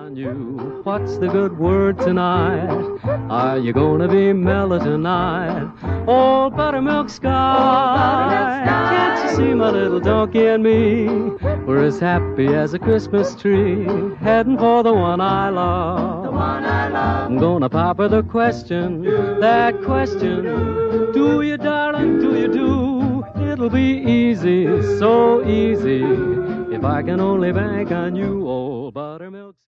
on you. What's the good word tonight? Are you gonna be mellow tonight? Old buttermilk sky, can't you see my little donkey and me? We're as happy as a Christmas tree, heading for the one I love. The one I love. I'm gonna pop her the question, that question. Do you, darling, do you do? It'll be easy, so easy, if I can only bank on you. Oh,